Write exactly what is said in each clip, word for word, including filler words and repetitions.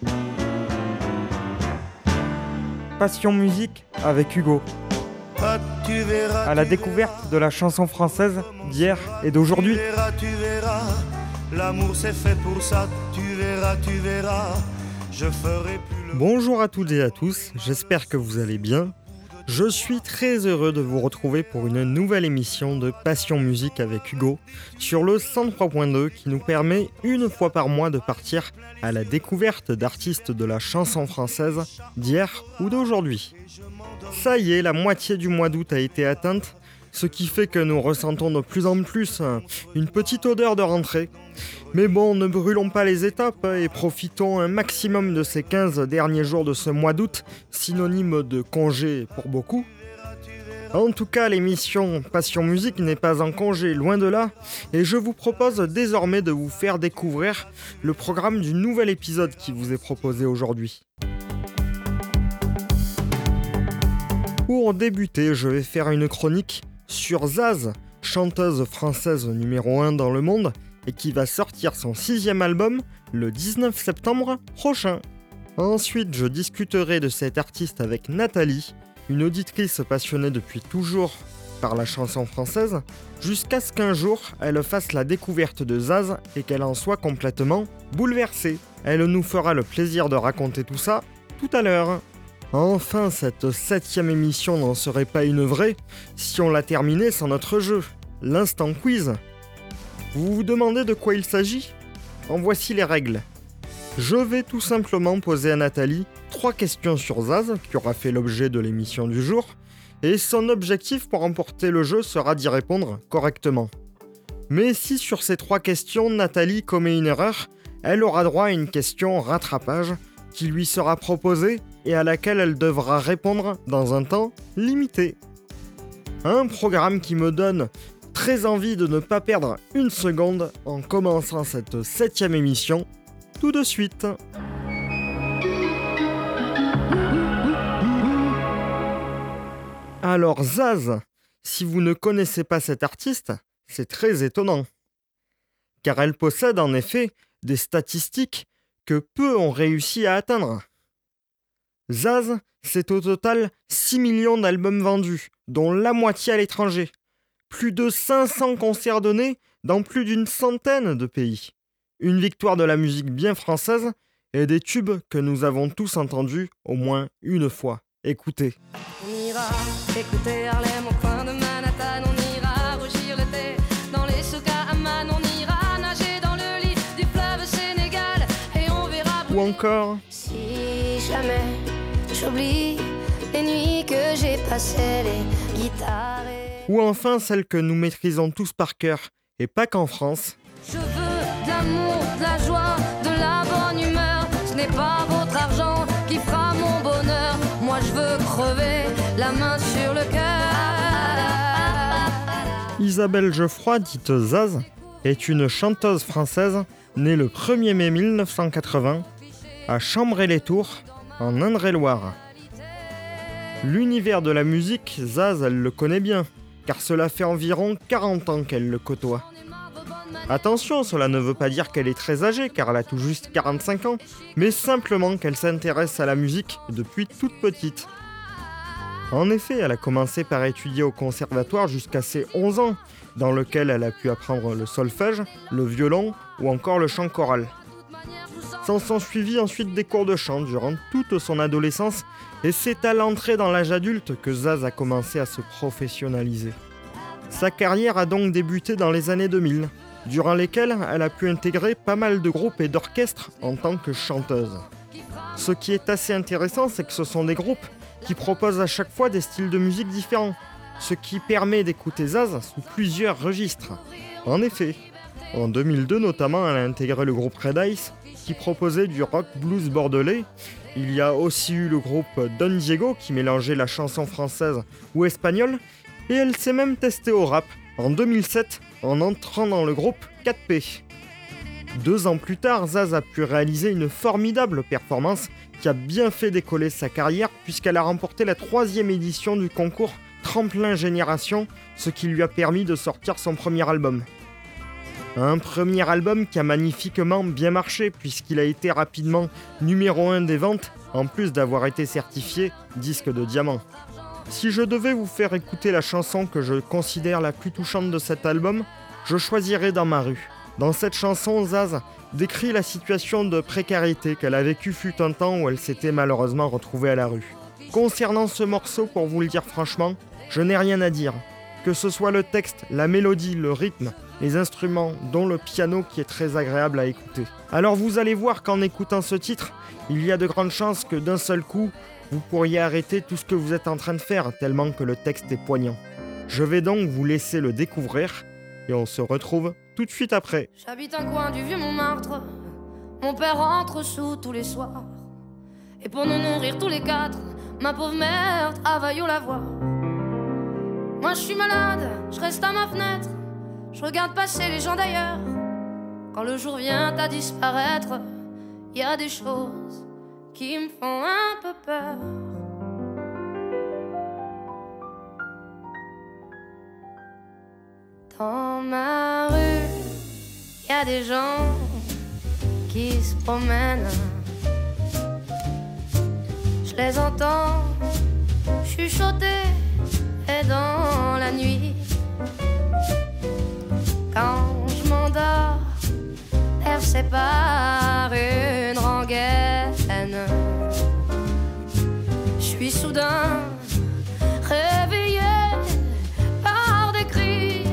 Passion musique avec Hugo. À la découverte de la chanson française d'hier et d'aujourd'hui. Tu verras, tu verras, l'amour c'est fait pour ça. Tu verras, tu verras, je ferai plus le... Bonjour à toutes et à tous, j'espère que vous allez bien. Je suis très heureux de vous retrouver pour une nouvelle émission de Passion Musique avec Hugo sur le cent trois point deux qui nous permet une fois par mois de partir à la découverte d'artistes de la chanson française d'hier ou d'aujourd'hui. Ça y est, la moitié du mois d'août a été atteinte, ce qui fait que nous ressentons de plus en plus une petite odeur de rentrée. Mais bon, ne brûlons pas les étapes et profitons un maximum de ces quinze derniers jours de ce mois d'août, synonyme de congé pour beaucoup. En tout cas, l'émission Passion Musique n'est pas en congé, loin de là, et je vous propose désormais de vous faire découvrir le programme du nouvel épisode qui vous est proposé aujourd'hui. Pour débuter, je vais faire une chronique sur Zaz, chanteuse française numéro un dans le monde, et qui va sortir son sixième album le dix-neuf septembre prochain. Ensuite, je discuterai de cet artiste avec Nathalie, une auditrice passionnée depuis toujours par la chanson française, jusqu'à ce qu'un jour, elle fasse la découverte de Zaz et qu'elle en soit complètement bouleversée. Elle nous fera le plaisir de raconter tout ça tout à l'heure. Enfin, cette septième émission n'en serait pas une vraie si on la terminait sans notre jeu, l'instant quiz. Vous vous demandez de quoi il s'agit ? En voici les règles. Je vais tout simplement poser à Nathalie trois questions sur Zaz, qui aura fait l'objet de l'émission du jour, et son objectif pour remporter le jeu sera d'y répondre correctement. Mais si sur ces trois questions, Nathalie commet une erreur, elle aura droit à une question rattrapage qui lui sera proposée et à laquelle elle devra répondre dans un temps limité. Un programme qui me donne très envie de ne pas perdre une seconde en commençant cette septième émission tout de suite. Alors Zaz, si vous ne connaissez pas cet artiste, c'est très étonnant. Car elle possède en effet des statistiques que peu ont réussi à atteindre. Zaz, c'est au total six millions d'albums vendus, dont la moitié à l'étranger. Plus de cinq cents concerts donnés dans plus d'une centaine de pays. Une victoire de la musique bien française et des tubes que nous avons tous entendus au moins une fois. Écoutez. On ira écouter Harlem au coin de Manhattan, on ira rougir l'été dans les souks à Amman, on ira nager dans le lit du fleuve Sénégal et on verra... Ou encore... Si jamais j'oublie les nuits que j'ai passées, les guitares et... Ou enfin celle que nous maîtrisons tous par cœur, et pas qu'en France. Je veux de l'amour, de la joie, de la bonne humeur. Ce n'est pas votre argent qui fera mon bonheur. Moi je veux crever la main sur le cœur. Isabelle Geoffroy, dite Zaz, est une chanteuse française née le premier mai mille neuf cent quatre-vingts à Chambray-les-Tours, en Indre-et-Loire. L'univers de la musique, Zaz, elle le connaît bien, car cela fait environ quarante ans qu'elle le côtoie. Attention, cela ne veut pas dire qu'elle est très âgée, car elle a tout juste quarante-cinq ans, mais simplement qu'elle s'intéresse à la musique depuis toute petite. En effet, elle a commencé par étudier au conservatoire jusqu'à ses onze ans, dans lequel elle a pu apprendre le solfège, le violon ou encore le chant choral. S'en sont suivis ensuite des cours de chant durant toute son adolescence, et c'est à l'entrée dans l'âge adulte que Zaz a commencé à se professionnaliser. Sa carrière a donc débuté dans les années deux mille, durant lesquelles elle a pu intégrer pas mal de groupes et d'orchestres en tant que chanteuse. Ce qui est assez intéressant, c'est que ce sont des groupes qui proposent à chaque fois des styles de musique différents, ce qui permet d'écouter Zaz sous plusieurs registres. En effet, en deux mille deux notamment, elle a intégré le groupe Red Ice, qui proposait du rock blues bordelais. Il y a aussi eu le groupe Don Diego qui mélangeait la chanson française ou espagnole, et elle s'est même testée au rap en deux mille sept en entrant dans le groupe quatre P. Deux ans plus tard, Zaz a pu réaliser une formidable performance qui a bien fait décoller sa carrière puisqu'elle a remporté la troisième édition du concours Tremplin Génération, ce qui lui a permis de sortir son premier album. Un premier album qui a magnifiquement bien marché puisqu'il a été rapidement numéro un des ventes, en plus d'avoir été certifié disque de diamant. Si je devais vous faire écouter la chanson que je considère la plus touchante de cet album, je choisirais Dans ma rue. Dans cette chanson, Zaz décrit la situation de précarité qu'elle a vécue fut un temps où elle s'était malheureusement retrouvée à la rue. Concernant ce morceau, pour vous le dire franchement, je n'ai rien à dire. Que ce soit le texte, la mélodie, le rythme, les instruments, dont le piano qui est très agréable à écouter. Alors vous allez voir qu'en écoutant ce titre, il y a de grandes chances que d'un seul coup, vous pourriez arrêter tout ce que vous êtes en train de faire, tellement que le texte est poignant. Je vais donc vous laisser le découvrir, et on se retrouve tout de suite après. J'habite un coin du vieux Montmartre. Mon père rentre sous tous les soirs. Et pour nous nourrir tous les quatre, ma pauvre mère travaille au lavoir. Moi je suis malade, je reste à ma fenêtre. Je regarde passer les gens d'ailleurs. Quand le jour vient à disparaître, y a des choses qui me font un peu peur. Dans ma rue, y a des gens qui se promènent. Je les entends chuchoter et dans la nuit. Quand je m'endors, bercé par une rengaine, je suis soudain réveillé par des cris.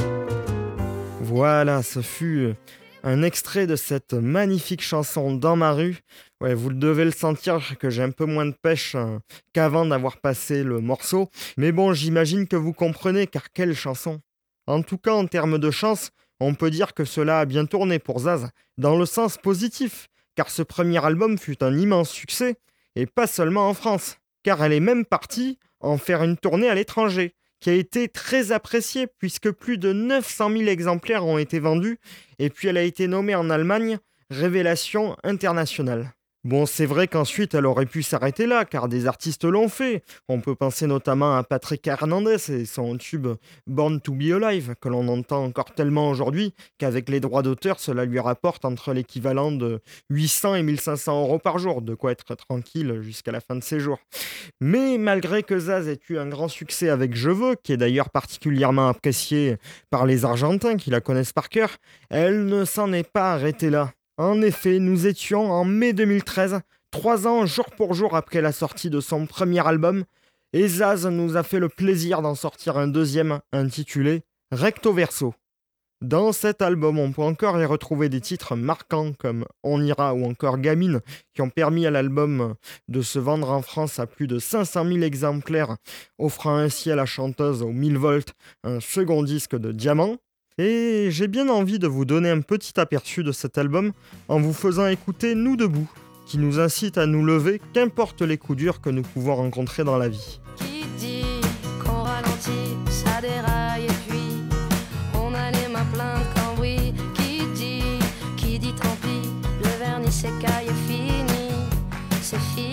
Voilà, ce fut un extrait de cette magnifique chanson Dans ma rue. Ouais, vous devez le sentir que j'ai un peu moins de pêche hein, qu'avant d'avoir passé le morceau. Mais bon, j'imagine que vous comprenez, car quelle chanson! En tout cas, en termes de chance, on peut dire que cela a bien tourné pour Zaz, dans le sens positif, car ce premier album fut un immense succès, et pas seulement en France, car elle est même partie en faire une tournée à l'étranger, qui a été très appréciée, puisque plus de neuf cent mille exemplaires ont été vendus, et puis elle a été nommée en Allemagne Révélation internationale. Bon, c'est vrai qu'ensuite elle aurait pu s'arrêter là, car des artistes l'ont fait. On peut penser notamment à Patrick Hernandez et son tube Born to be Alive, que l'on entend encore tellement aujourd'hui qu'avec les droits d'auteur, cela lui rapporte entre l'équivalent de huit cents et mille cinq cents euros par jour, de quoi être tranquille jusqu'à la fin de ses jours. Mais malgré que Zaz ait eu un grand succès avec Je veux, qui est d'ailleurs particulièrement apprécié par les Argentins qui la connaissent par cœur, elle ne s'en est pas arrêtée là. En effet, nous étions en mai deux mille treize, trois ans jour pour jour après la sortie de son premier album, et Zaz nous a fait le plaisir d'en sortir un deuxième intitulé Recto Verso. Dans cet album, on peut encore y retrouver des titres marquants comme On ira ou encore Gamine, qui ont permis à l'album de se vendre en France à plus de cinq cent mille exemplaires, offrant ainsi à la chanteuse aux mille volts un second disque de diamant. Et j'ai bien envie de vous donner un petit aperçu de cet album en vous faisant écouter Nous debout, qui nous incite à nous lever, qu'importe les coups durs que nous pouvons rencontrer dans la vie. Qui dit qu'on ralentit, ça déraille et puis on a les mains pleines de cambouis. Qui dit, qui dit tant pis, le vernis s'écaille et fini, c'est fini.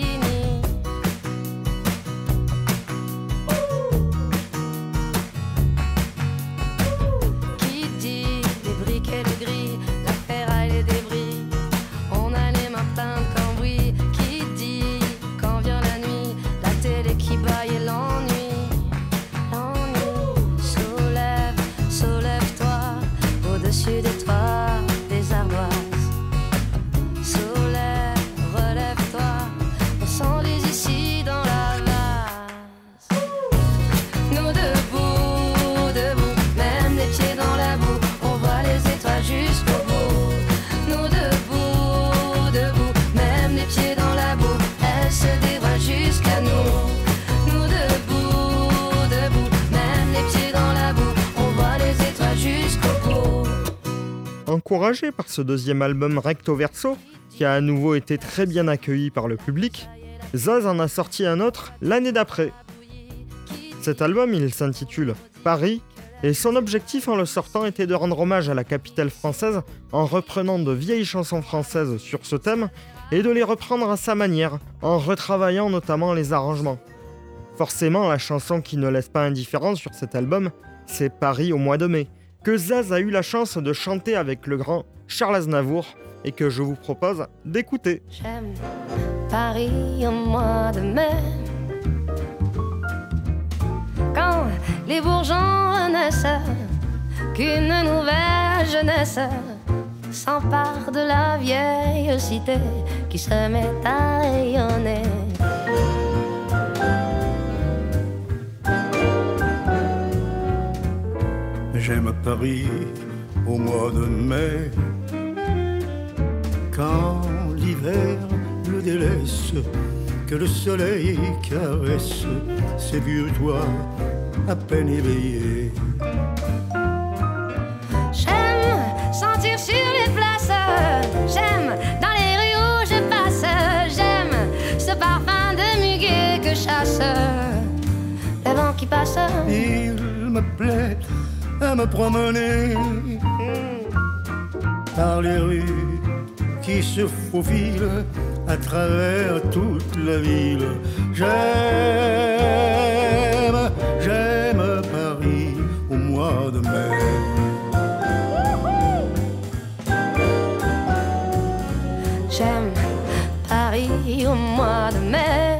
Au-dessus des toits, des ardoises. Soleil, relève-toi, on s'enlise ici dans la vase. Nous debout, debout, même les pieds dans la boue, on voit les étoiles jusqu'au bout. Nous debout, debout, même les pieds dans la boue, elles se dévoilent jusqu'à nous. Nous debout, debout, même les pieds dans la boue, on voit les étoiles jusqu'au bout. Encouragé par ce deuxième album Recto Verso, qui a à nouveau été très bien accueilli par le public, Zaz en a sorti un autre l'année d'après. Cet album, il s'intitule Paris, et son objectif en le sortant était de rendre hommage à la capitale française en reprenant de vieilles chansons françaises sur ce thème et de les reprendre à sa manière, en retravaillant notamment les arrangements. Forcément, la chanson qui ne laisse pas indifférent sur cet album, c'est Paris au mois de mai, que Zaz a eu la chance de chanter avec le grand Charles Aznavour et que je vous propose d'écouter. J'aime Paris au mois de mai, quand les bourgeons renaissent, qu'une nouvelle jeunesse s'empare de la vieille cité qui se met à rayonner. J'aime Paris au mois de mai, quand l'hiver le délaisse, que le soleil caresse ses vieux toits à peine éveillés. J'aime sentir sur les places, j'aime dans les rues où je passe, j'aime ce parfum de muguet que chasse le vent qui passe. Il me plaît à me promener par les rues qui se faufilent à travers toute la ville. J'aime, j'aime Paris au mois de mai. J'aime Paris au mois de mai,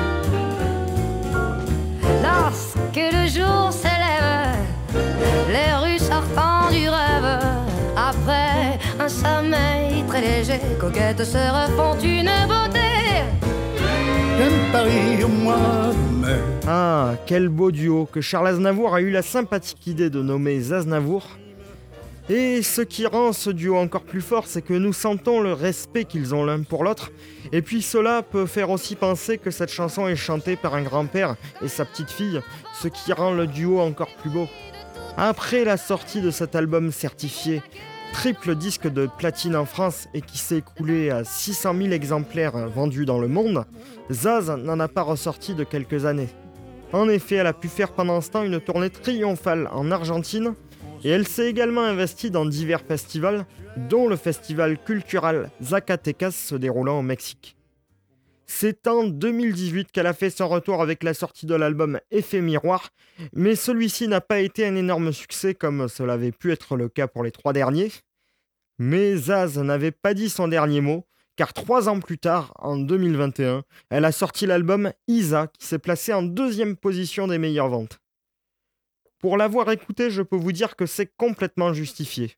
lorsque le jour s'élève, les rues sortant du rêve, après un sommeil très léger, coquettes se refont une beauté. J'aime Paris au mois de mai. Ah, quel beau duo que Charles Aznavour a eu la sympathique idée de nommer Zaznavour. Et ce qui rend ce duo encore plus fort, c'est que nous sentons le respect qu'ils ont l'un pour l'autre. Et puis cela peut faire aussi penser que cette chanson est chantée par un grand-père et sa petite-fille, ce qui rend le duo encore plus beau. Après la sortie de cet album certifié triple disque de platine en France et qui s'est écoulé à six cent mille exemplaires vendus dans le monde, Zaz n'en a pas ressorti de quelques années. En effet, elle a pu faire pendant ce temps une tournée triomphale en Argentine et elle s'est également investie dans divers festivals, dont le festival cultural Zacatecas se déroulant au Mexique. C'est en deux mille dix-huit qu'elle a fait son retour avec la sortie de l'album Effet Miroir, mais celui-ci n'a pas été un énorme succès comme cela avait pu être le cas pour les trois derniers. Mais Zaz n'avait pas dit son dernier mot, car trois ans plus tard, en deux mille vingt et un, elle a sorti l'album Isa, qui s'est placé en deuxième position des meilleures ventes. Pour l'avoir écouté, je peux vous dire que c'est complètement justifié.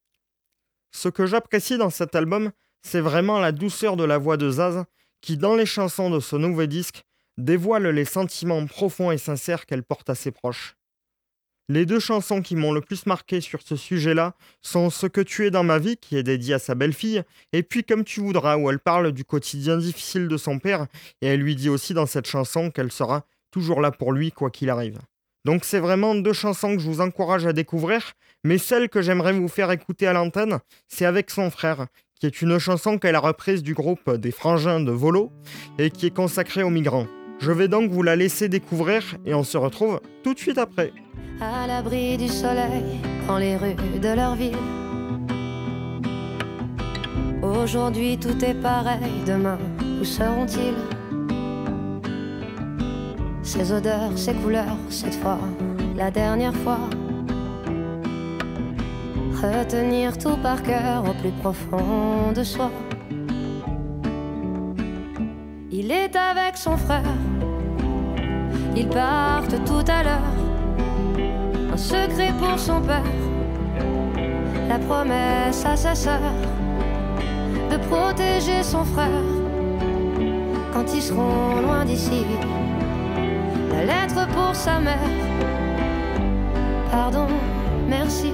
Ce que j'apprécie dans cet album, c'est vraiment la douceur de la voix de Zaz, qui, dans les chansons de ce nouveau disque, dévoile les sentiments profonds et sincères qu'elle porte à ses proches. Les deux chansons qui m'ont le plus marqué sur ce sujet-là sont Ce que tu es dans ma vie, qui est dédié à sa belle-fille, et puis Comme tu voudras, où elle parle du quotidien difficile de son père, et elle lui dit aussi dans cette chanson qu'elle sera toujours là pour lui, quoi qu'il arrive. Donc c'est vraiment deux chansons que je vous encourage à découvrir, mais celle que j'aimerais vous faire écouter à l'antenne, c'est Avec son frère, qui est une chanson qu'elle a reprise du groupe des Frangins de Volo, et qui est consacrée aux migrants. Je vais donc vous la laisser découvrir, et on se retrouve tout de suite après. À l'abri du soleil, dans les rues de leur ville. Aujourd'hui tout est pareil, demain où seront-ils? Ces odeurs, ces couleurs, cette fois, la dernière fois. Retenir tout par cœur au plus profond de soi. Il est avec son frère, ils partent tout à l'heure. Un secret pour son père, la promesse à sa sœur de protéger son frère quand ils seront loin d'ici. La lettre pour sa mère, pardon, merci.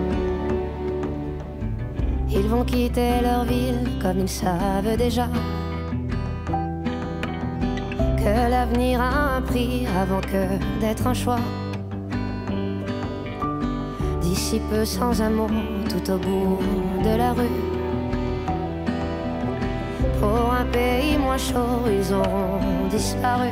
Ils vont quitter leur ville comme ils savent déjà que l'avenir a un prix avant que d'être un choix. D'ici peu sans un mot, tout au bout de la rue. Pour un pays moins chaud, ils auront disparu.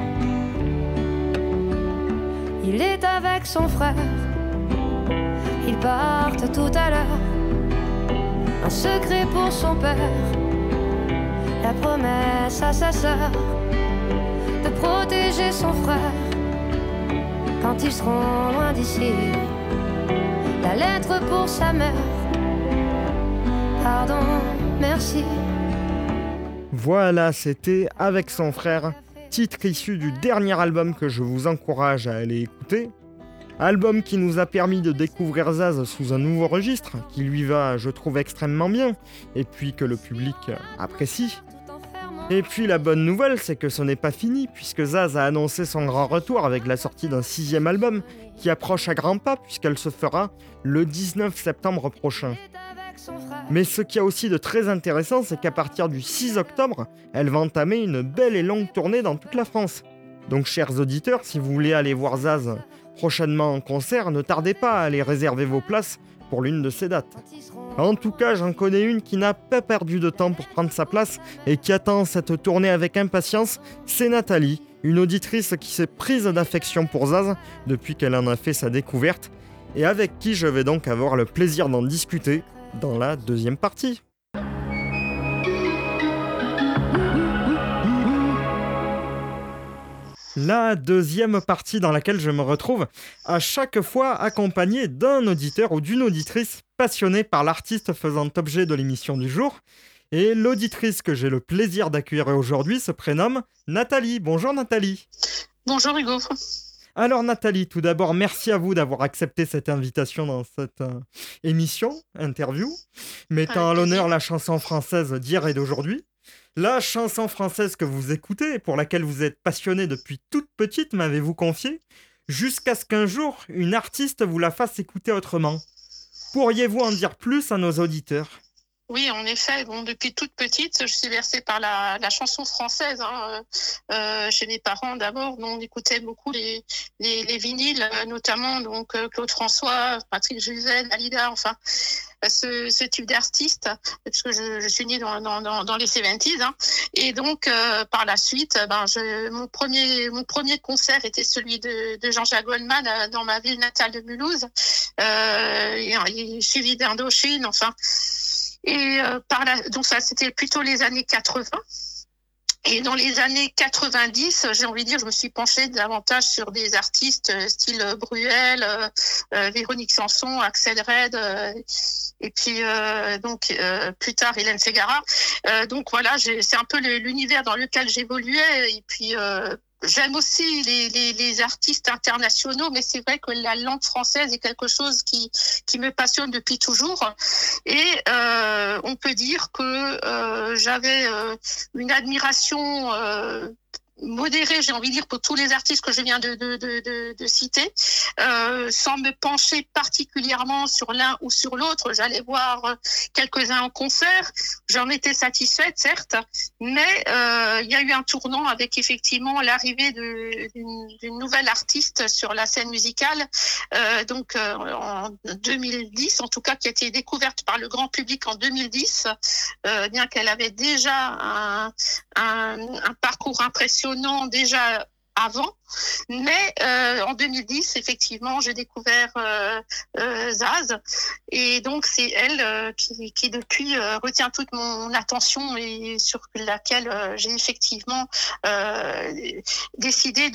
Il est avec son frère, ils partent tout à l'heure. Un secret pour son père, la promesse à sa sœur de protéger son frère quand ils seront loin d'ici. la lettre pour sa mère. Pardon, merci. Voilà, c'était Avec son frère, titre issu du dernier album que je vous encourage à aller écouter. Album qui nous a permis de découvrir Zaz sous un nouveau registre, qui lui va, je trouve, extrêmement bien, et puis que le public apprécie. Et puis la bonne nouvelle, c'est que ce n'est pas fini, puisque Zaz a annoncé son grand retour avec la sortie d'un sixième album, qui approche à grands pas, puisqu'elle se fera le dix-neuf septembre prochain. Mais ce qu'il y a aussi de très intéressant, c'est qu'à partir du six octobre, elle va entamer une belle et longue tournée dans toute la France. Donc chers auditeurs, si vous voulez aller voir Zaz prochainement en concert, ne tardez pas à aller réserver vos places pour l'une de ces dates. En tout cas, j'en connais une qui n'a pas perdu de temps pour prendre sa place et qui attend cette tournée avec impatience, c'est Nathalie, une auditrice qui s'est prise d'affection pour Zaz depuis qu'elle en a fait sa découverte et avec qui je vais donc avoir le plaisir d'en discuter dans la deuxième partie. La deuxième partie dans laquelle je me retrouve à chaque fois accompagné d'un auditeur ou d'une auditrice passionnée par l'artiste faisant objet de l'émission du jour. Et l'auditrice que j'ai le plaisir d'accueillir aujourd'hui se prénomme Nathalie. Bonjour Nathalie. Bonjour Hugo. Alors Nathalie, tout d'abord, merci à vous d'avoir accepté cette invitation dans cette euh, émission, interview, mettant à l'honneur la chanson française d'hier et d'aujourd'hui. La chanson française que vous écoutez et pour laquelle vous êtes passionnée depuis toute petite, m'avez-vous confié, jusqu'à ce qu'un jour, une artiste vous la fasse écouter autrement. Pourriez-vous en dire plus à nos auditeurs ? Oui, en effet, bon, depuis toute petite, je suis bercée par la, la chanson française. Hein. Euh, chez mes parents, d'abord, on écoutait beaucoup les, les, les vinyles, notamment donc Claude François, Patrick Juvet, Dalida, enfin, ce, ce type d'artiste, puisque je, je suis née dans, dans, dans, dans les soixante-dix. Hein. Et donc, euh, par la suite, ben, je, mon, premier, mon premier concert était celui de, de Jean-Jacques Goldman dans ma ville natale de Mulhouse, euh, et, et suivi d'Indochine, enfin. Et euh, par là, donc ça, c'était plutôt les années quatre-vingts. Et dans les années quatre-vingt-dix, j'ai envie de dire, je me suis penchée davantage sur des artistes euh, style Bruel, euh, euh, Véronique Sanson, Axel Red, euh, et puis euh, donc euh, plus tard Hélène Ségara. Euh, donc voilà, j'ai, c'est un peu le, l'univers dans lequel j'évoluais. Et puis euh, j'aime aussi les, les, les artistes internationaux, mais c'est vrai que la langue française est quelque chose qui, qui me passionne depuis toujours. Et euh, on peut dire que euh, j'avais euh, une admiration euh, modérée, j'ai envie de dire, pour tous les artistes que je viens de, de, de, de, de citer, euh, sans me pencher particulièrement sur l'un ou sur l'autre. J'allais voir quelques-uns en concert, j'en étais satisfaite, certes, mais euh, il y a eu un tournant avec effectivement l'arrivée de, d'une, d'une nouvelle artiste sur la scène musicale, euh, donc euh, en deux mille dix, en tout cas, qui a été découverte par le grand public en deux mille dix, euh, bien qu'elle avait déjà un, un, un parcours impressionnant déjà avant, mais euh, en deux mille dix, effectivement, j'ai découvert euh, euh, Zaz, et donc c'est elle euh, qui, qui depuis euh, retient toute mon attention et sur laquelle euh, j'ai effectivement euh, décidé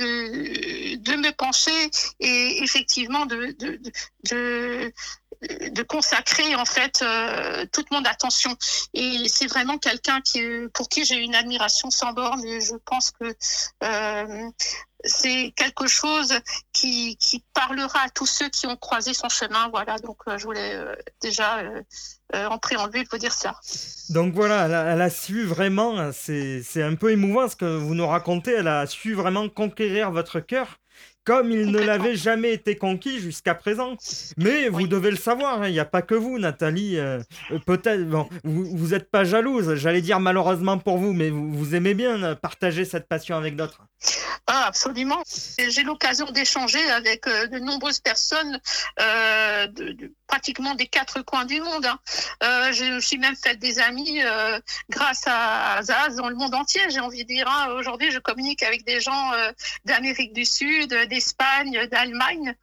de de me pencher et effectivement de de de, de de consacrer en fait euh, toute mon attention. Et c'est vraiment quelqu'un qui, pour qui j'ai une admiration sans borne, et je pense que euh, c'est quelque chose qui, qui parlera à tous ceux qui ont croisé son chemin. Voilà, donc euh, je voulais euh, déjà euh, euh, en préambule vous dire ça. Donc voilà, elle a, elle a su vraiment, c'est, c'est un peu émouvant ce que vous nous racontez, elle a su vraiment conquérir votre cœur comme il ne l'avait jamais été conquis jusqu'à présent. Mais vous oui. devez le savoir, il n'y a pas que vous, Nathalie. Euh, peut-être, bon, vous n'êtes pas jalouse, j'allais dire malheureusement pour vous, mais vous, vous aimez bien partager cette passion avec d'autres. Ah, absolument. J'ai l'occasion d'échanger avec euh, de nombreuses personnes, euh, de, de, pratiquement des quatre coins du monde. Hein. Euh, je me suis même fait des amis euh, grâce à Zaz dans le monde entier, j'ai envie de dire. Hein. Aujourd'hui, je communique avec des gens euh, d'Amérique du Sud, d'Espagne, d'Allemagne,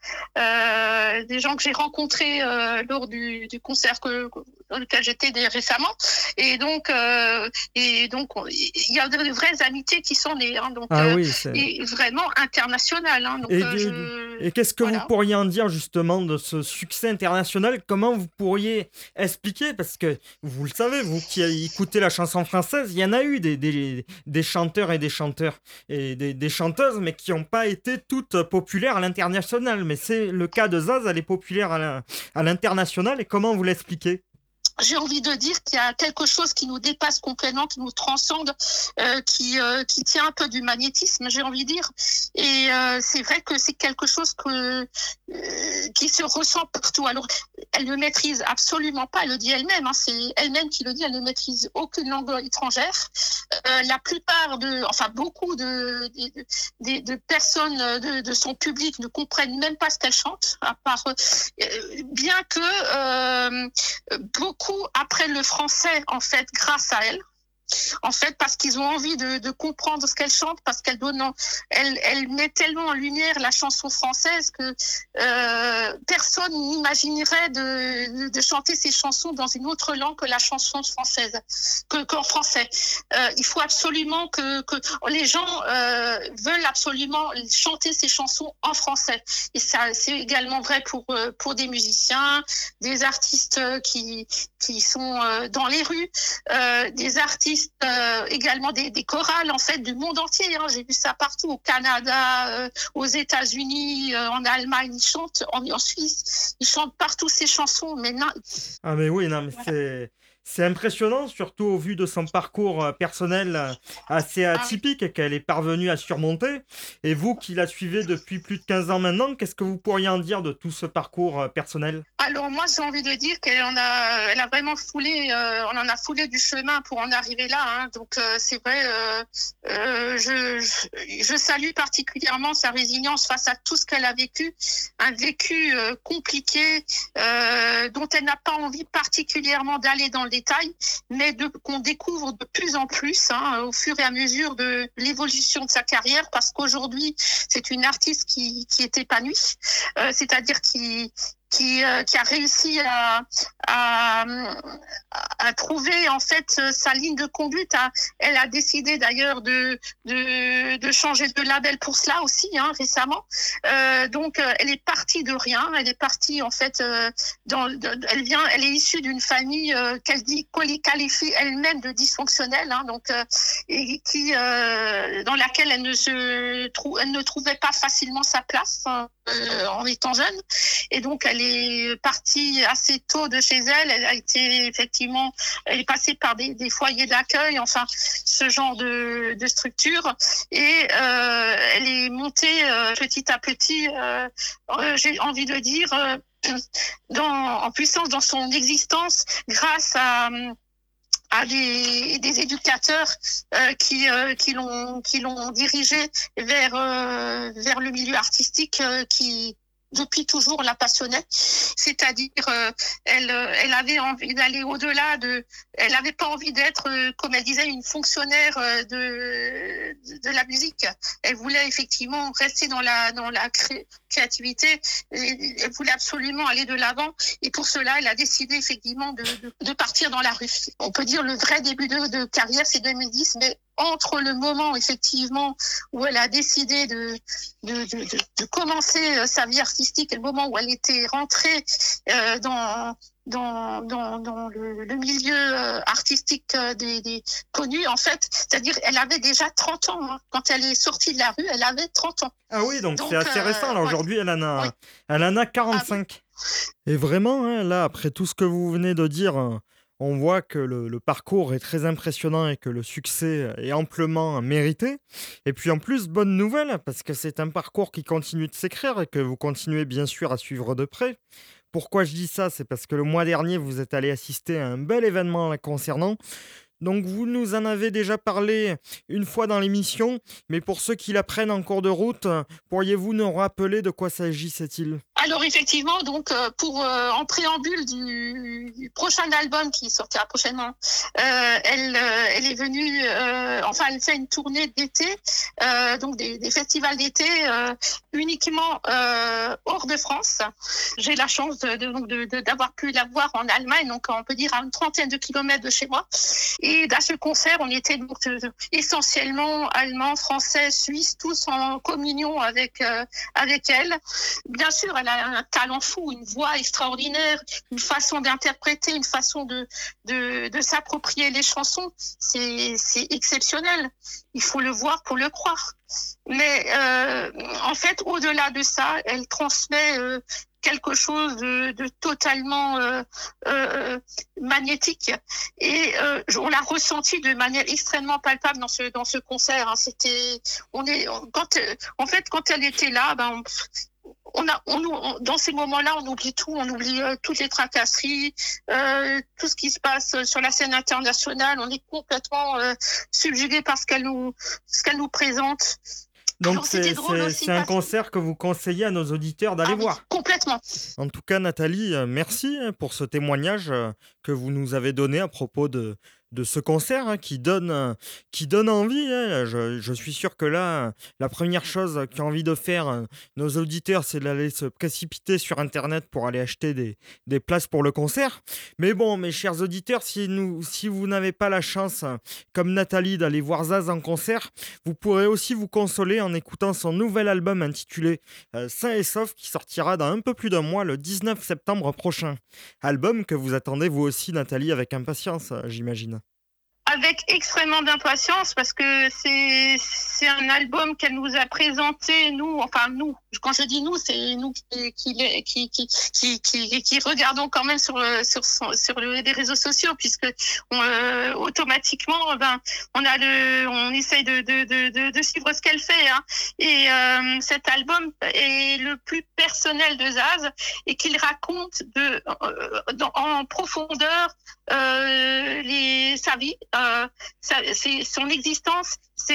euh, des gens que j'ai rencontrés euh, lors du, du concert que, dans lequel j'étais récemment. Et donc, euh, et donc, il y a de vraies amitiés qui sont nées. Hein. Donc, ah euh, oui, c'est... et vraiment internationales. Hein. Donc, et euh, du... je... Et qu'est-ce que voilà. vous pourriez en dire justement de ce succès international? Comment vous pourriez expliquer? Parce que vous le savez, vous qui écoutez la chanson française, il y en a eu des, des, des chanteurs et des chanteurs et des, des chanteuses, mais qui n'ont pas été toutes populaires à l'international. Mais c'est le cas de Zaz, elle est populaire à la- à l'international. Et comment vous l'expliquez? J'ai envie de dire qu'il y a quelque chose qui nous dépasse complètement, qui nous transcende, euh, qui euh, qui tient un peu du magnétisme, j'ai envie de dire. Et euh, c'est vrai que c'est quelque chose que euh, qui se ressent partout. Alors, elle ne maîtrise absolument pas, elle le dit elle-même, hein, c'est elle-même qui le dit, elle ne maîtrise aucune langue étrangère. Euh, la plupart de, enfin beaucoup de de, de, de personnes de, de son public ne comprennent même pas ce qu'elle chante, à part euh, bien que euh, beaucoup apprennent le français, en fait, grâce à elle. En fait, parce qu'ils ont envie de, de comprendre ce qu'elle chante, parce qu'elle donne, en- elle, elle met tellement en lumière la chanson française que euh, personne n'imaginerait de, de, de chanter ces chansons dans une autre langue que la chanson française, que qu'en français. Euh, il faut absolument que, que les gens euh, veulent absolument chanter ces chansons en français. Et ça, c'est également vrai pour euh, pour des musiciens, des artistes qui qui sont euh, dans les rues, euh, des artistes euh, également des, des chorales en fait du monde entier. Hein. J'ai vu ça partout au Canada, euh, aux États-Unis, euh, en Allemagne. Ils chantent, en, en Suisse, ils chantent partout ces chansons. Mais non, Ah mais oui, non, mais voilà. c'est c'est impressionnant, surtout au vu de son parcours euh, personnel euh, assez Ah oui. atypique et qu'elle est parvenue à surmonter. Et vous qui la suivez depuis plus de quinze ans maintenant, qu'est-ce que vous pourriez en dire de tout ce parcours euh, personnel? Alors moi j'ai envie de dire qu'elle en a, elle a vraiment foulé, euh, on en a foulé du chemin pour en arriver là. Hein. Donc euh, c'est vrai, euh, euh, je, je je salue particulièrement sa résilience face à tout ce qu'elle a vécu, un vécu euh, compliqué euh, dont elle n'a pas envie particulièrement d'aller dans le détail, mais de, qu'on découvre de plus en plus hein, au fur et à mesure de l'évolution de sa carrière, parce qu'aujourd'hui c'est une artiste qui qui est épanouie, euh, c'est-à-dire qui qui, euh, qui a réussi à, à, à trouver en fait sa ligne de conduite. À, elle a décidé d'ailleurs de, de, de changer de label pour cela aussi hein, récemment. Euh, donc euh, elle est partie de rien. Elle est partie en fait euh, dans, de, elle vient, elle est issue d'une famille euh, qu'elle dit qu'elle qualifie elle-même de dysfonctionnelle, hein, donc euh, et qui euh, dans laquelle elle ne se trou, elle ne trouvait pas facilement sa place hein, euh, en étant jeune. Et donc, elle est partie assez tôt de chez elle. Elle a été effectivement, elle est passée par des, des foyers d'accueil, enfin, ce genre de, de structure. Et euh, elle est montée euh, petit à petit, euh, euh, j'ai envie de dire, euh, dans, en puissance dans son existence grâce à à des, des éducateurs euh, qui euh, qui l'ont qui l'ont dirigée vers euh, vers le milieu artistique euh, qui depuis toujours la passionnait, c'est-à-dire euh, elle elle avait envie d'aller au-delà de, elle avait pas envie d'être euh, comme elle disait une fonctionnaire euh, de de la musique. Elle voulait effectivement rester dans la dans la cré, créativité. Et elle voulait absolument aller de l'avant et pour cela elle a décidé effectivement de de, de partir dans la rue. On peut dire le vrai début de, de carrière c'est deux mille dix, mais entre le moment effectivement où elle a décidé de de, de, de, de commencer sa vie artistique et le moment où elle était rentrée euh, dans dans dans dans le, le milieu euh, artistique euh, des, des connus en fait, c'est-à-dire elle avait déjà trente ans hein. Quand elle est sortie de la rue, elle avait trente ans. Ah oui, donc Donc c'est assez euh, récent. Alors ouais. aujourd'hui, elle en Oui. a, elle en a Ah oui. quarante-cinq. Et vraiment, hein, là, après tout ce que vous venez de dire, euh, on voit que le, le parcours est très impressionnant et que le succès est amplement mérité. Et puis en plus, bonne nouvelle, parce que c'est un parcours qui continue de s'écrire et que vous continuez bien sûr à suivre de près. Pourquoi je dis ça? C'est parce que le mois dernier, vous êtes allé assister à un bel événement la concernant. Donc vous nous en avez déjà parlé une fois dans l'émission, mais pour ceux qui la prennent en cours de route, pourriez-vous nous rappeler de quoi s'agissait-il? Alors effectivement, donc euh, pour euh, en préambule du, du prochain album qui sortira prochainement, euh, elle, euh, elle est venue, euh, enfin elle fait une tournée d'été, euh, donc des, des festivals d'été euh, uniquement euh, hors de France. J'ai la chance de, de, de, de, d'avoir pu la voir en Allemagne, donc on peut dire à une trentaine de kilomètres de chez moi. Et à ce concert, on était donc euh, essentiellement allemands, français, suisses, tous en communion avec euh, avec elle. Bien sûr, elle a un talent fou, une voix extraordinaire, une façon d'interpréter, une façon de de, de s'approprier les chansons. C'est c'est exceptionnel. Il faut le voir pour le croire. Mais euh, en fait, au-delà de ça, elle transmet euh, quelque chose de, de totalement euh, euh, magnétique, et euh, on l'a ressenti de manière extrêmement palpable dans ce dans ce concert. Hein. C'était, on est quand en fait quand elle était là, ben on, on a, on, on, dans ces moments-là, on oublie tout, on oublie euh, toutes les tracasseries, euh, tout ce qui se passe sur la scène internationale. On est complètement euh, subjugué par ce qu'elle nous, ce qu'elle nous présente. Donc Alors, c'est, c'est, c'est un concert que vous conseillez à nos auditeurs d'aller ah, voir. Oui, complètement. En tout cas, Nathalie, merci pour ce témoignage que vous nous avez donné à propos de, de ce concert, hein, qui donne, qui donne envie. Hein. Je, je suis sûr que là, la première chose qu'ont envie de faire nos auditeurs, c'est d'aller se précipiter sur Internet pour aller acheter des, des places pour le concert. Mais bon, mes chers auditeurs, si, nous, si vous n'avez pas la chance, comme Nathalie, d'aller voir Zaz en concert, vous pourrez aussi vous consoler en écoutant son nouvel album intitulé euh, Sain et Sauf, qui sortira dans un peu plus d'un mois, le dix-neuf septembre prochain. Album que vous attendez vous aussi, Nathalie, avec impatience, j'imagine. Avec extrêmement d'impatience, parce que c'est c'est un album qu'elle nous a présenté, nous, enfin nous, quand je dis nous, c'est nous qui qui qui qui qui, qui, qui regardons quand même sur sur sur les réseaux sociaux, puisque on, euh, automatiquement, ben on a le, on essaye de de de de suivre ce qu'elle fait, hein. Et euh, cet album est le plus personnel de Zaz, et qu'il raconte de euh, dans, en profondeur euh, les sa vie. Euh, ça, c'est son existence, c'est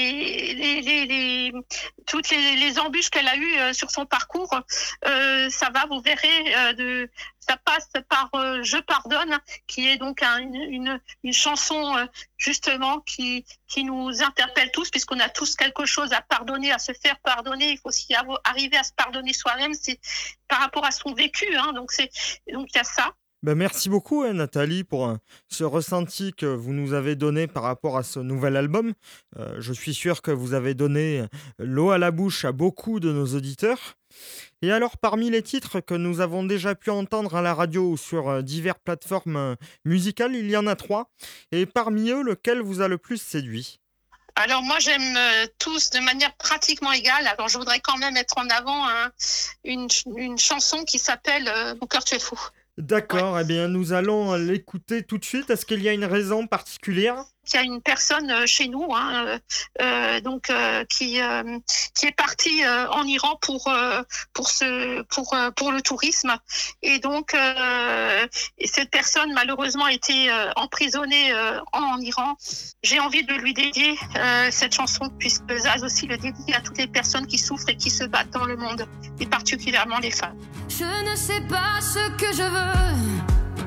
les, les, les, toutes les, les embûches qu'elle a eues euh, sur son parcours. Euh, ça va, vous verrez, euh, de, ça passe par euh, Je pardonne, qui est donc un, une, une, une chanson euh, justement qui, qui nous interpelle tous, puisqu'on a tous quelque chose à pardonner, à se faire pardonner. Il faut aussi avoir, arriver à se pardonner soi-même. C'est par rapport à son vécu, hein, donc c'est donc il y a ça. Ben merci beaucoup, hein, Nathalie, pour euh, ce ressenti que vous nous avez donné par rapport à ce nouvel album. Euh, je suis sûr que vous avez donné l'eau à la bouche à beaucoup de nos auditeurs. Et alors, parmi les titres que nous avons déjà pu entendre à la radio ou sur euh, diverses plateformes euh, musicales, il y en a trois. Et parmi eux, lequel vous a le plus séduit ? Alors moi j'aime euh, tous de manière pratiquement égale. Alors je voudrais quand même mettre en avant hein, une, une chanson qui s'appelle euh, Mon cœur tu es fou. D'accord, ouais. Eh bien nous allons l'écouter tout de suite. Est-ce qu'il y a une raison particulière ? Il y a une personne chez nous, hein, euh, donc euh, qui euh, qui est partie euh, en Iran pour euh, pour ce pour euh, pour le tourisme, et donc euh, et cette personne malheureusement a été euh, emprisonnée euh, en Iran. J'ai envie de lui dédier euh, cette chanson, puisque Zaz aussi le dédie à toutes les personnes qui souffrent et qui se battent dans le monde, et particulièrement les femmes. Je ne sais pas ce que je veux,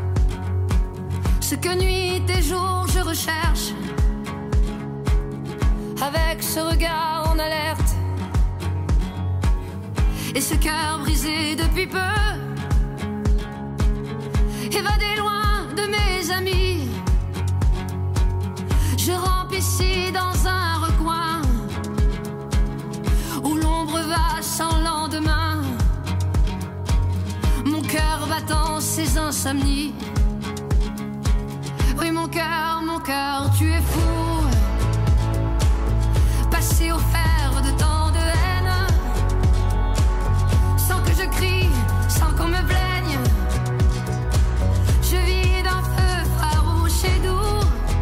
ce que nuit et jour je recherche, avec ce regard en alerte et ce cœur brisé depuis peu, évadé loin de mes amis. Je rampe ici dans un recoin où l'ombre va sans lendemain, mon cœur battant ses insomnies. Oui, mon cœur, mon cœur, tu es fou, passé au fer de tant de haine, sans que je crie, sans qu'on me plaigne. Je vis d'un feu farouche et doux,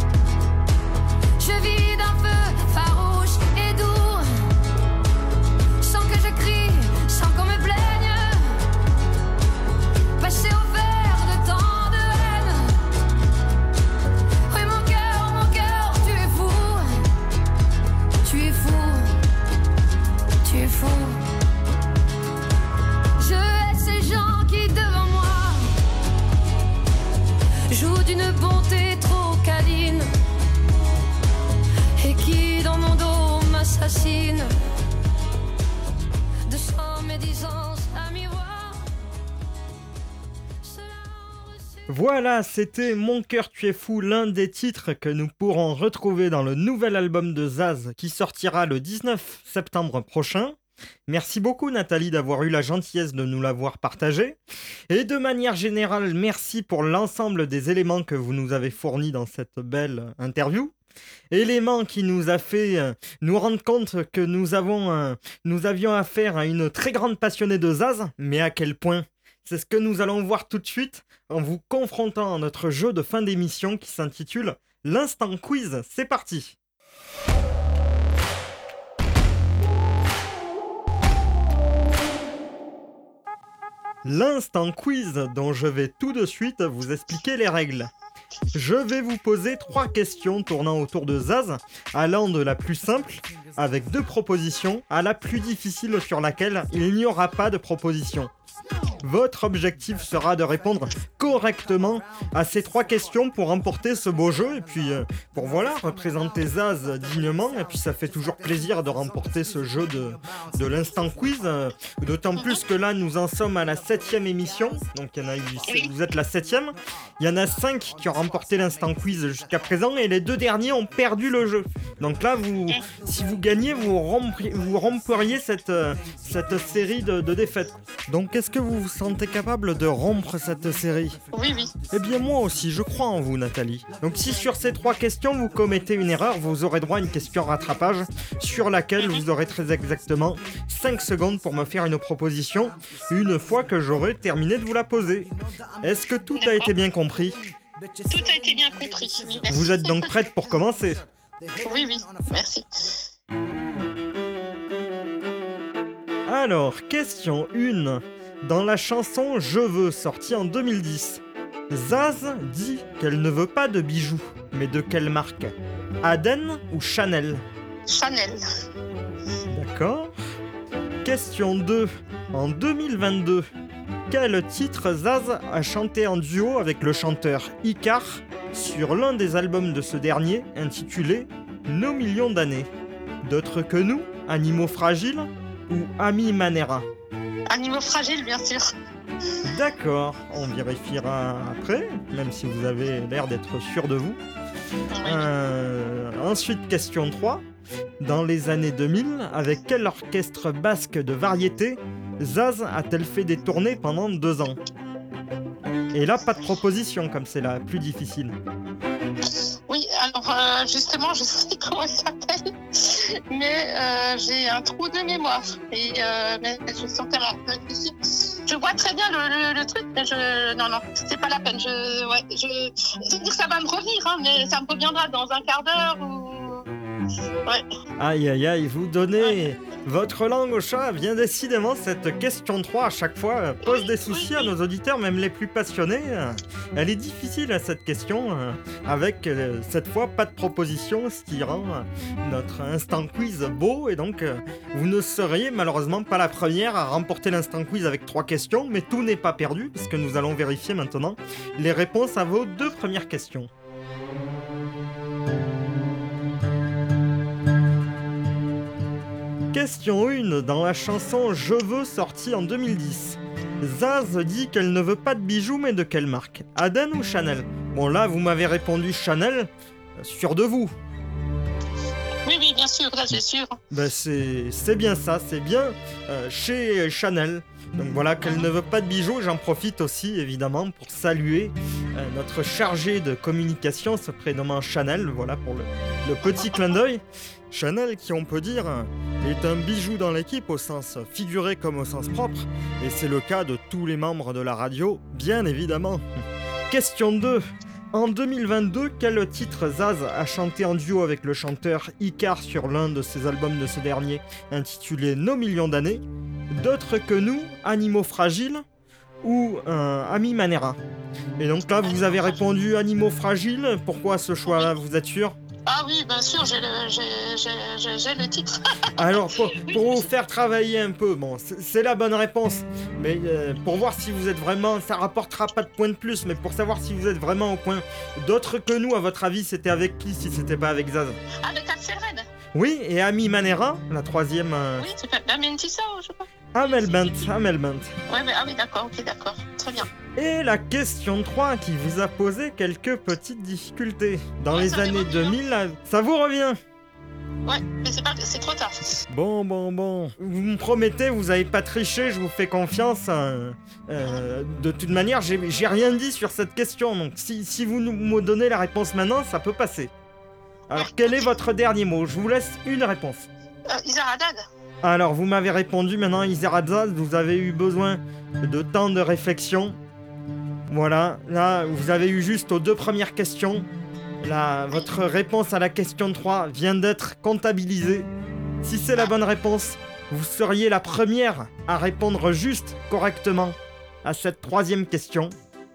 je vis d'un feu farouche et doux, sans que je crie, sans qu'on me plaigne, passé au fer de tant de haine. Oui, mon cœur, mon cœur, tu Voilà, c'était Mon cœur tu es fou, l'un des titres que nous pourrons retrouver dans le nouvel album de Zaz qui sortira le dix-neuf septembre prochain. Merci beaucoup Nathalie d'avoir eu la gentillesse de nous l'avoir partagé. Et de manière générale, merci pour l'ensemble des éléments que vous nous avez fournis dans cette belle interview. Élément qui nous a fait euh, nous rendre compte que nous, avons, euh, nous avions affaire à une très grande passionnée de Zaz, mais à quel point? C'est ce que nous allons voir tout de suite en vous confrontant à notre jeu de fin d'émission qui s'intitule l'Instant Quiz. C'est parti! L'Instant Quiz dont je vais tout de suite vous expliquer les règles. Je vais vous poser trois questions tournant autour de Zaz, allant de la plus simple, avec deux propositions, à la plus difficile sur laquelle il n'y aura pas de proposition. Votre objectif sera de répondre correctement à ces trois questions pour remporter ce beau jeu et puis euh, pour voilà, représenter Zaz dignement. Et puis ça fait toujours plaisir de remporter ce jeu de, de l'instant quiz, euh, d'autant plus que là nous en sommes à la septième émission, donc il y en a eu, vous êtes la septième. Il y en a cinq qui ont remporté l'instant quiz jusqu'à présent et les deux derniers ont perdu le jeu. Donc là, vous, si vous gagnez, vous, rompri, vous romperiez cette, euh, cette série de, de défaites. Donc est-ce que vous vous sentez capable de rompre cette série? Oui, oui. Eh bien moi aussi, je crois en vous Nathalie. Donc si sur ces trois questions vous commettez une erreur, vous aurez droit à une question rattrapage sur laquelle vous aurez très exactement cinq secondes pour me faire une proposition une fois que j'aurai terminé de vous la poser. Est-ce que tout a été bien compris? Tout a été bien compris. Oui, merci. Vous êtes donc prête pour commencer? Oui, oui, merci. Alors, question un. Dans la chanson Je veux, sortie en deux mille dix, Zaz dit qu'elle ne veut pas de bijoux, mais de quelle marque? Aden ou Chanel? Chanel. D'accord. Question deux. En deux mille vingt-deux, quel titre Zaz a chanté en duo avec le chanteur Icar sur l'un des albums de ce dernier intitulé Nos millions d'années? D'autres que nous, Animaux fragiles ou Ami Manera? Animaux fragiles, bien sûr. D'accord, on vérifiera après, même si vous avez l'air d'être sûr de vous. Oui. Euh, ensuite, question trois. Dans les années deux mille, avec quel orchestre basque de variété Zaz a-t-elle fait des tournées pendant deux ans? Et là, pas de proposition, comme c'est la plus difficile. Oui, alors euh, justement, je sais comment elle s'appelle, mais euh, j'ai un trou de mémoire. Et euh, mais je sentais la Je vois très bien le, le, le truc, mais je. Non, non, c'est pas la peine. Je. Ouais, je. Je veux dire, ça va me revenir, hein, mais ça me reviendra dans un quart d'heure ou. Ouais. Aïe aïe aïe, vous donnez ouais. votre langue au chat. Bien décidément, cette question trois à chaque fois pose oui, des soucis oui, oui. à nos auditeurs, même les plus passionnés. Elle est difficile cette question, avec cette fois pas de proposition, ce qui rend notre instant quiz beau. Et donc, vous ne seriez malheureusement pas la première à remporter l'instant quiz avec trois questions, mais tout n'est pas perdu, parce que nous allons vérifier maintenant les réponses à vos deux premières questions. Question un. Dans la chanson Je veux, sortie en deux mille dix, Zaz dit qu'elle ne veut pas de bijoux, mais de quelle marque? Aden ou Chanel? Bon, là, vous m'avez répondu Chanel, sûr de vous? Oui, oui, bien sûr, là, c'est sûr. Ben, c'est, c'est bien ça, c'est bien euh, chez Chanel. Donc voilà, qu'elle ne veut pas de bijoux. J'en profite aussi, évidemment, pour saluer euh, notre chargé de communication, se prénommant Chanel, voilà, pour le, le petit clin d'œil. Chanel, qui on peut dire, est un bijou dans l'équipe au sens figuré comme au sens propre, et c'est le cas de tous les membres de la radio, bien évidemment. Question deux. En deux mille vingt-deux, quel titre Zaz a chanté en duo avec le chanteur Icar sur l'un de ses albums de ce dernier, intitulé Nos millions d'années? D'autres que nous, Animaux fragiles ou euh, Ami Manera? Et donc là, vous avez répondu Animaux fragiles. Pourquoi ce choix-là, vous êtes sûr? Ah oui, bien sûr, j'ai le, j'ai, j'ai, j'ai, j'ai le titre. Alors, pour, pour vous faire travailler un peu, bon, c'est, c'est la bonne réponse, mais euh, pour voir si vous êtes vraiment, ça rapportera pas de points de plus, mais pour savoir si vous êtes vraiment au point. D'autres que nous, à votre avis, c'était avec qui si c'était pas avec Zaz? Avec Axel Red. Oui, et Ami Manera, la troisième... Euh... Oui, c'est pas Amel Tissa, je sais pas. Amel Bent, Amel Bent. Ouais, mais ah oui, d'accord, ok, d'accord. très bien. Et la question trois qui vous a posé quelques petites difficultés. Dans Ouais, les ça années revient, deux mille, là, ça vous revient? Ouais, mais c'est pas, c'est trop tard. Bon, bon, bon. Vous me promettez, vous avez pas triché, je vous fais confiance. euh, euh, de toute manière, j'ai j'ai rien dit sur cette question, donc si, si vous nous- me donnez la réponse maintenant, ça peut passer. Alors, quel est votre dernier mot? Je vous laisse une réponse. Euh, Isar Haddad. Alors, vous m'avez répondu maintenant, Iserzad, vous avez eu besoin de temps de réflexion. Voilà, là, vous avez eu juste aux deux premières questions. Là, votre réponse à la question trois vient d'être comptabilisée. Si c'est la bonne réponse, vous seriez la première à répondre juste, correctement, à cette troisième question.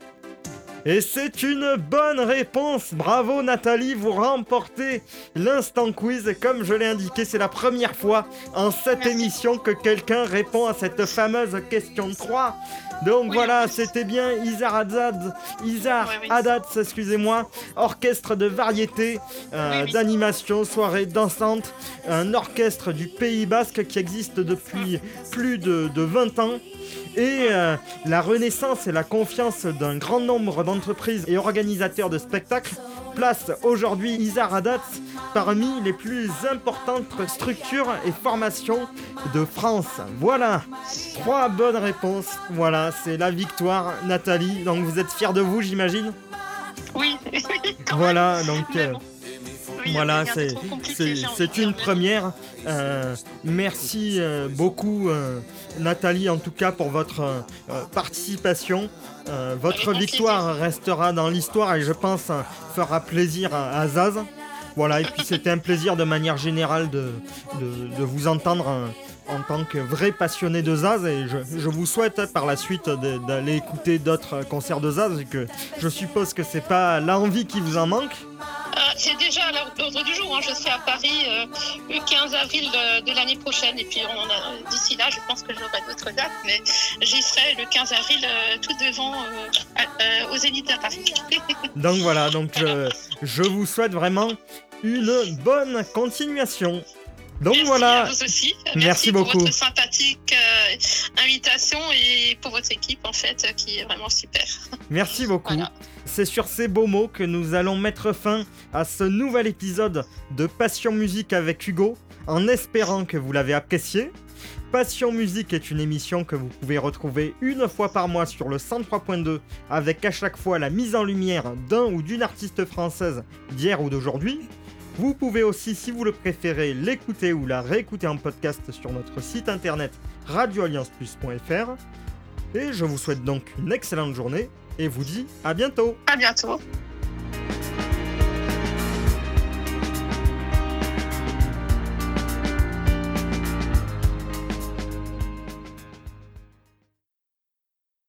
Et c'est une bonne réponse. Bravo Nathalie, vous remportez l'instant quiz. Et comme je l'ai indiqué, c'est la première fois en cette Merci. émission que quelqu'un répond à cette fameuse question trois. Donc Oui, voilà, en plus. c'était bien Isar Haddad, Isar Ouais, oui. Haddad, excusez-moi, orchestre de variété, euh, Oui, oui. d'animation, soirée dansante, un orchestre du Pays Basque qui existe depuis plus de, de vingt ans. Et euh, la renaissance et la confiance d'un grand nombre d'entreprises et organisateurs de spectacles placent aujourd'hui Isar Haddad parmi les plus importantes structures et formations de France. Voilà, trois bonnes réponses. Voilà, c'est la victoire, Nathalie. Donc vous êtes fiers de vous, j'imagine? Oui, oui, quand même. Voilà, donc... Mais euh, bon. Oui, Voilà, rien de c'est trop compliqué, c'est- j'ai envie c'est de dire, une mais- première. Euh, merci euh, beaucoup, euh, Nathalie, en tout cas, pour votre euh, euh, participation. Euh, votre Avec grand victoire restera dans l'histoire et je pense euh, fera plaisir à, à Zaz. Voilà, et puis c'était un plaisir de manière générale de, de, de vous entendre euh, en tant que vrai passionné de Zaz et je, je vous souhaite euh, par la suite de- d'aller écouter d'autres concerts de Zaz et que je suppose que c'est pas l'envie qui vous en manque. Euh, c'est déjà à l'ordre du jour. Hein. Je serai à Paris euh, le quinze avril de, de l'année prochaine. Et puis on a- d'ici là, je pense que j'aurai d'autres dates. Mais j'y serai le quinze avril euh, tout devant euh, à- euh, au Zénith à Paris. Donc voilà, donc je, je vous souhaite vraiment une bonne continuation. Donc Merci voilà, à vous aussi. Merci pour beaucoup. votre sympathique euh, invitation et pour votre équipe en fait euh, qui est vraiment super. merci beaucoup. Voilà. C'est sur ces beaux mots que nous allons mettre fin à ce nouvel épisode de Passion Musique avec Hugo, en espérant que vous l'avez apprécié. Passion Musique est une émission que vous pouvez retrouver une fois par mois sur le cent trois point deux, avec à chaque fois la mise en lumière d'un ou d'une artiste française d'hier ou d'aujourd'hui. Vous pouvez aussi, si vous le préférez, l'écouter ou la réécouter en podcast sur notre site internet radio alliance plus point f r. Et je vous souhaite donc une excellente journée et vous dis à bientôt. À bientôt.